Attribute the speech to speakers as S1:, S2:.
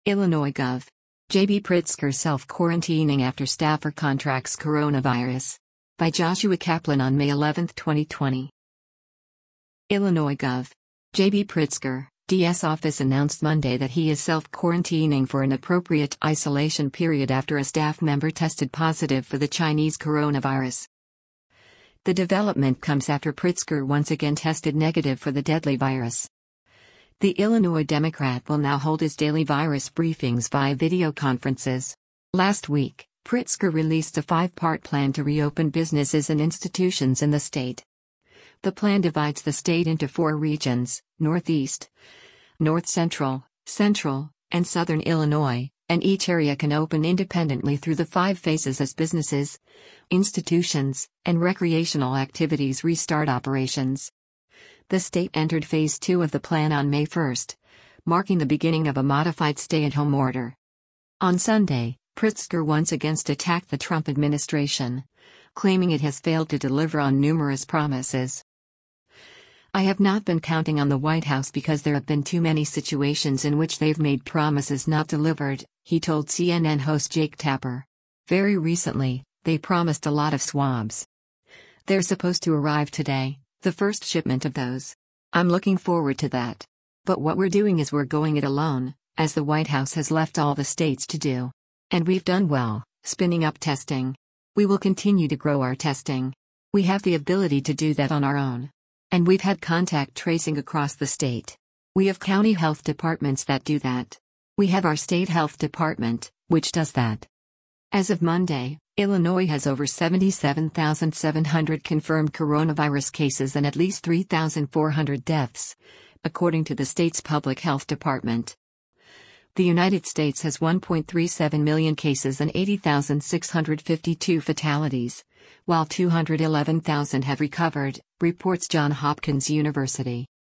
S1: Illinois Gov. J.B. Pritzker self-quarantining after staffer contracts coronavirus. By Joshua Kaplan on May 11, 2020. Illinois Gov. J.B. Pritzker, DS office announced Monday that he is self-quarantining for an appropriate isolation period after a staff member tested positive for the Chinese coronavirus. The development comes after Pritzker once again tested negative for the deadly virus. The Illinois Democrat will now hold his daily virus briefings via video conferences. Last week, Pritzker released a 5-part plan to reopen businesses and institutions in the state. The plan divides the state into 4 regions: Northeast, North Central, Central, and Southern Illinois, and each area can open independently through the 5 phases as businesses, institutions, and recreational activities restart operations. The state entered Phase 2 of the plan on May 1, marking the beginning of a modified stay-at-home order. On Sunday, Pritzker once again attacked the Trump administration, claiming it has failed to deliver on numerous promises. "I have not been counting on the White House because there have been too many situations in which they've made promises not delivered," he told CNN host Jake Tapper. "Very recently, they promised a lot of swabs. They're supposed to arrive today, the first shipment of those. I'm looking forward to that. But what we're doing is we're going it alone, as the White House has left all the states to do. And we've done well, spinning up testing. We will continue to grow our testing. We have the ability to do that on our own. And we've had contact tracing across the state. We have county health departments that do that. We have our state health department, which does that." As of Monday, Illinois has over 77,700 confirmed coronavirus cases and at least 3,400 deaths, according to the state's public health department. The United States has 1.37 million cases and 80,652 fatalities, while 211,000 have recovered, reports Johns Hopkins University.